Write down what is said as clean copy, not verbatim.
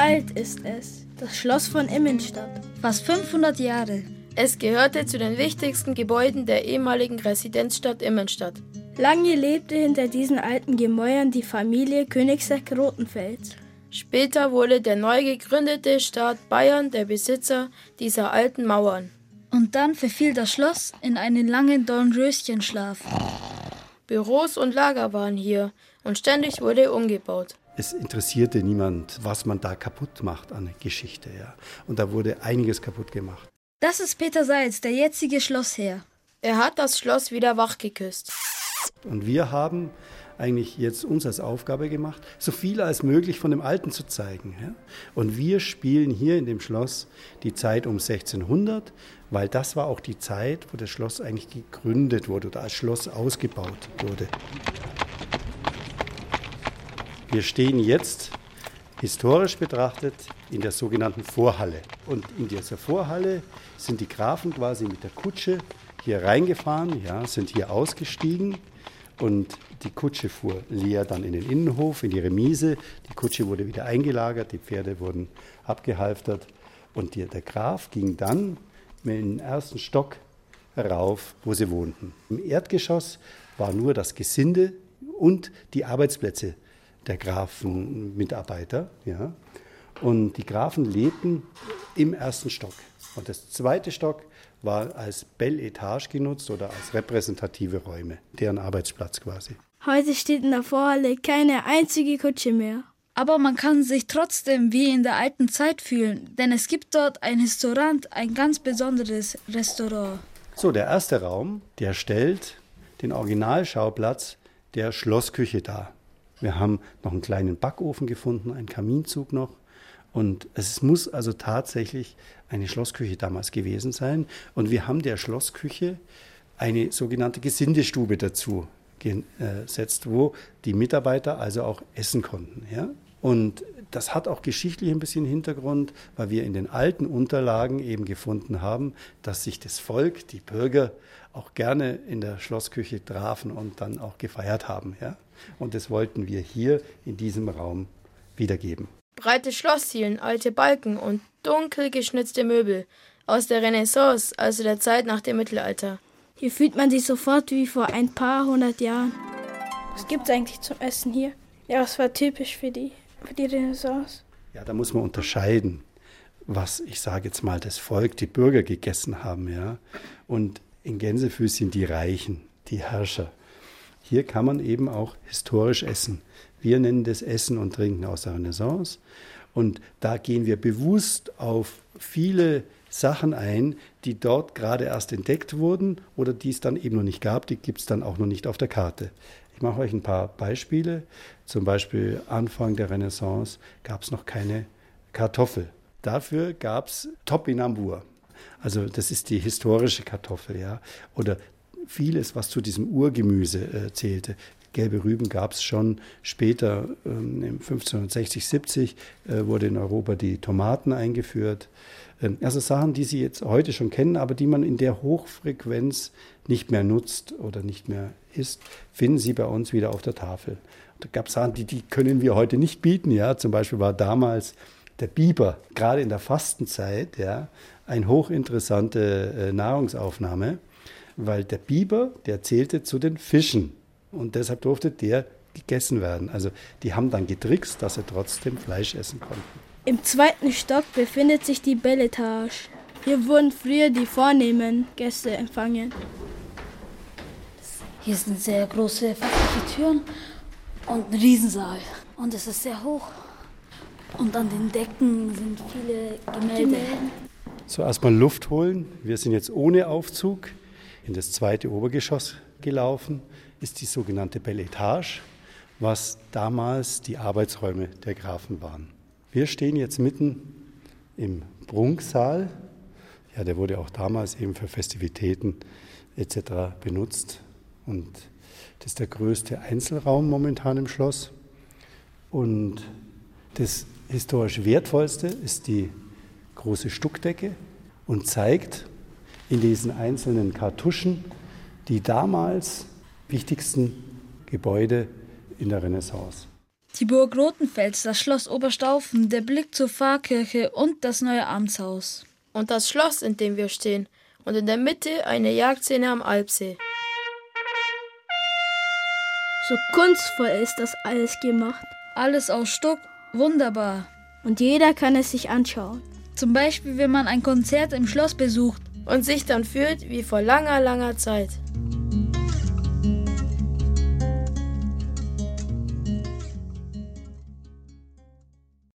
alt ist es? Das Schloss von Immenstadt. Fast 500 Jahre. Es gehörte zu den wichtigsten Gebäuden der ehemaligen Residenzstadt Immenstadt. Lange lebte hinter diesen alten Gemäuern die Familie Königsegg Rothenfels. Später wurde der neu gegründete Staat Bayern der Besitzer dieser alten Mauern. Und dann verfiel das Schloss in einen langen Dornröschenschlaf. Büros und Lager waren hier und ständig wurde umgebaut. Es interessierte niemand, was man da kaputt macht an Geschichte. Ja. Und da wurde einiges kaputt gemacht. Das ist Peter Seitz, der jetzige Schlossherr. Er hat das Schloss wieder wachgeküsst. Und wir haben eigentlich jetzt uns als Aufgabe gemacht, so viel als möglich von dem Alten zu zeigen. Ja? Und wir spielen hier in dem Schloss die Zeit um 1600, weil das war auch die Zeit, wo das Schloss eigentlich gegründet wurde oder als Schloss ausgebaut wurde. Wir stehen jetzt, historisch betrachtet, in der sogenannten Vorhalle. Und in dieser Vorhalle sind die Grafen quasi mit der Kutsche hier reingefahren, ja, sind hier ausgestiegen. Und die Kutsche fuhr leer dann in den Innenhof, in die Remise. Die Kutsche wurde wieder eingelagert, die Pferde wurden abgehalftert. Und der Graf ging dann in den ersten Stock rauf, wo sie wohnten. Im Erdgeschoss war nur das Gesinde und die Arbeitsplätze der Grafenmitarbeiter. Ja. Und die Grafen lebten im ersten Stock. Und das zweite Stock war als Belle Etage genutzt oder als repräsentative Räume, deren Arbeitsplatz quasi. Heute steht in der Vorhalle keine einzige Kutsche mehr. Aber man kann sich trotzdem wie in der alten Zeit fühlen, denn es gibt dort ein Restaurant, ein ganz besonderes Restaurant. So, der erste Raum, der stellt den Originalschauplatz der Schlossküche dar. Wir haben noch einen kleinen Backofen gefunden, einen Kaminzug noch. Und es muss also tatsächlich eine Schlossküche damals gewesen sein. Und wir haben der Schlossküche eine sogenannte Gesindestube dazu gesetzt, wo die Mitarbeiter also auch essen konnten. Ja? Und das hat auch geschichtlich ein bisschen Hintergrund, weil wir in den alten Unterlagen eben gefunden haben, dass sich das Volk, die Bürger, auch gerne in der Schlossküche trafen und dann auch gefeiert haben. Ja? Und das wollten wir hier in diesem Raum wiedergeben. Breite Schlossdielen, alte Balken und dunkel geschnitzte Möbel aus der Renaissance, also der Zeit nach dem Mittelalter. Hier fühlt man sich sofort wie vor ein paar hundert Jahren. Was gibt's eigentlich zum Essen hier? Ja, was war typisch für die Renaissance? Ja, da muss man unterscheiden, was, ich sage jetzt mal, das Volk, die Bürger gegessen haben. Ja? Und in Gänsefüßchen die Reichen, die Herrscher. Hier kann man eben auch historisch essen. Wir nennen das Essen und Trinken aus der Renaissance. Und da gehen wir bewusst auf viele Sachen ein, die dort gerade erst entdeckt wurden oder die es dann eben noch nicht gab. Die gibt es dann auch noch nicht auf der Karte. Ich mache euch ein paar Beispiele. Zum Beispiel Anfang der Renaissance gab es noch keine Kartoffel. Dafür gab es Topinambur. Also das ist die historische Kartoffel. Ja? Oder vieles, was zu diesem Urgemüse zählte. Gelbe Rüben gab es schon später, 1560, 70 wurde in Europa die Tomaten eingeführt. Also Sachen, die Sie jetzt heute schon kennen, aber die man in der Hochfrequenz nicht mehr nutzt oder nicht mehr isst, finden Sie bei uns wieder auf der Tafel. Da gab es Sachen, die können wir heute nicht bieten. Ja? Zum Beispiel war damals der Biber, gerade in der Fastenzeit, ja, eine hochinteressante Nahrungsaufnahme, weil der Biber, der zählte zu den Fischen. Und deshalb durfte der gegessen werden. Also die haben dann getrickst, dass sie trotzdem Fleisch essen konnten. Im zweiten Stock befindet sich die Belle Etage. Hier wurden früher die vornehmen Gäste empfangen. Hier sind sehr große fachliche Türen und ein Riesensaal. Und es ist sehr hoch. Und an den Decken sind viele Gemälde. So, erstmal Luft holen. Wir sind jetzt ohne Aufzug in das zweite Obergeschoss gelaufen. Ist die sogenannte Belle Etage, was damals die Arbeitsräume der Grafen waren. Wir stehen jetzt mitten im Prunksaal. Ja, der wurde auch damals eben für Festivitäten etc. benutzt. Und das ist der größte Einzelraum momentan im Schloss. Und das historisch wertvollste ist die große Stuckdecke und zeigt in diesen einzelnen Kartuschen die damals wichtigsten Gebäude in der Renaissance. Die Burg Rothenfels, das Schloss Oberstaufen, der Blick zur Pfarrkirche und das neue Amtshaus. Und das Schloss, in dem wir stehen. Und in der Mitte eine Jagdszene am Alpsee. So kunstvoll ist das alles gemacht. Alles aus Stuck, wunderbar. Und jeder kann es sich anschauen. Zum Beispiel, wenn man ein Konzert im Schloss besucht. Und sich dann fühlt wie vor langer, langer Zeit.